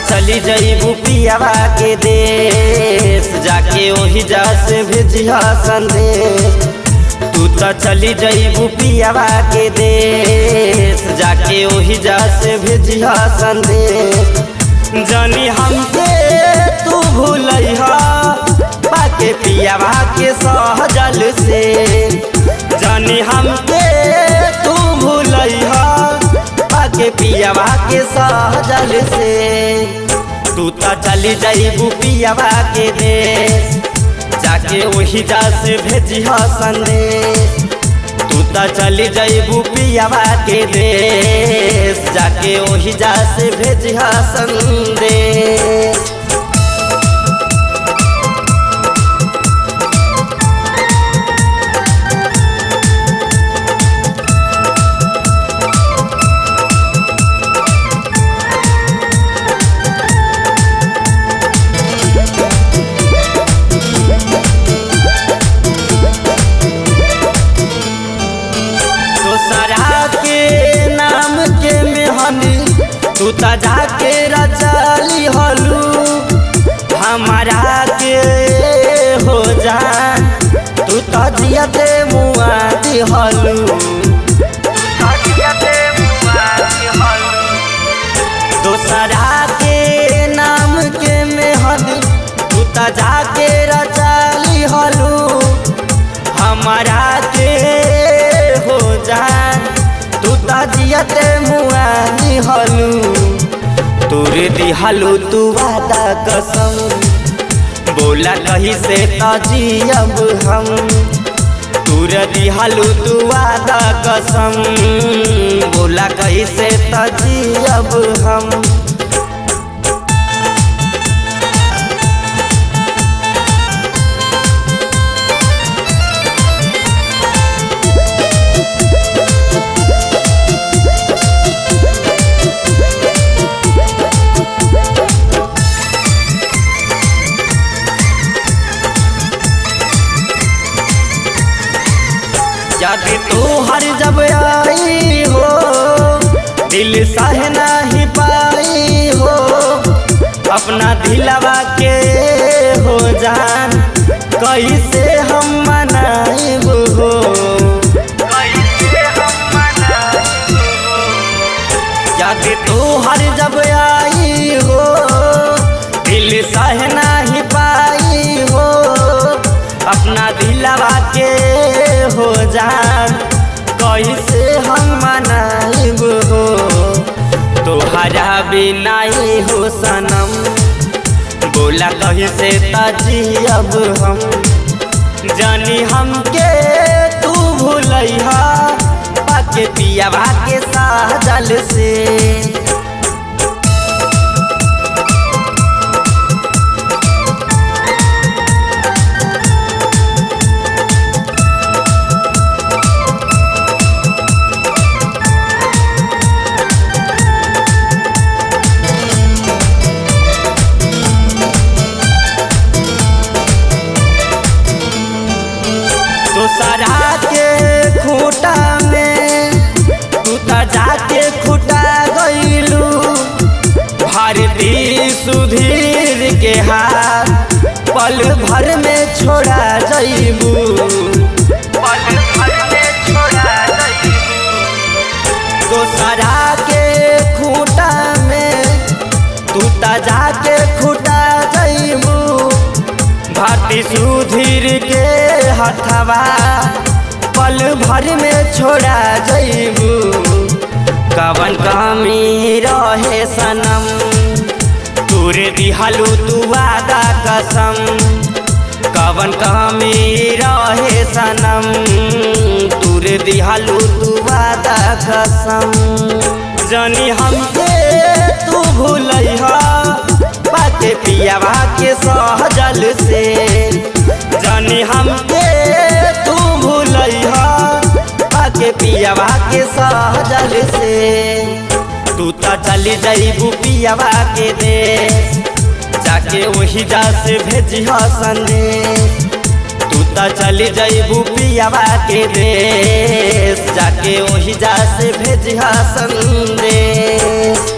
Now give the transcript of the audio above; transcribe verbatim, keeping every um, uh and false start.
चली जईबू पियावा के देश, जाके ओही जा से भेजिया संदेश। तू तो चली जईबू पियावा के देश, जाके ओही जा से भेजिया संदेश। जानी हमके तू भूलैहा बाके पियावा के सहजल से, जानी हमके तू भूलैहा बाके पियावा के सहजल से। तू तो चली जईबू पियावा के देश, जाके वही जा से भेजिया संदेश। तू तो चली जईबू पियावा के देश, जाके वही जा से भेजिया संदेश। तू तो जाके रचली हलू हमारा के हो जान, तू तो जियते मुआ दिहलू। दोसरा के नाम के मेहंदी तू तो जाके रचली हलू हमारा के हो जान, तू तो जियते मुआ दिहलू। तोरे दिहलू तू वादा कसम, बोला कहीं से तजियब हम। तोरे दिहलू तू वादा कसम, बोला कहीं से तजियब हम। याद तो हर जब आई हो, दिल सह नहीं पाई हो, अपना दिलवा के हो जान कैसे हम मनाइब हो। याद तो हर जब आई हो, दिल सह नहीं पाई हो, अपना दिलवा के हो जान कैसे हम मनाइब हो। तोहरा बिना ही हो सनम, बोला कहीं से तजियब हम। जानी हमके तू भूलैहा बाके पियावा के सहजल से। दोसरा के खूटा में तू तो जाके खूटा गईलू, भारती सुधीर के हाथ पल भर में छोड़ा जईबू। दोसरा के खूटा में तू तो जाके खूटा जईबू, भारती सुधीर के हथवा पल भर में छोड़ा जईबू। कवन कमी रहे सनम, तोरे दिहलू तू वादा कसम। कवन कमी रहे सनम, तोरे दिहलू तू वादा कसम। जानी हमके तू भूलैहा बाके पियावा के सहजल से, जानी हमके तू भूलैहा बाके पियावा के सहजल से। तू तो चली जईबू पियावा के देश, जाके वही जा से भेजिया संदेश। तू तो चली जईबू पियावा के देश, जाके वही जा से भेजिया संदेश।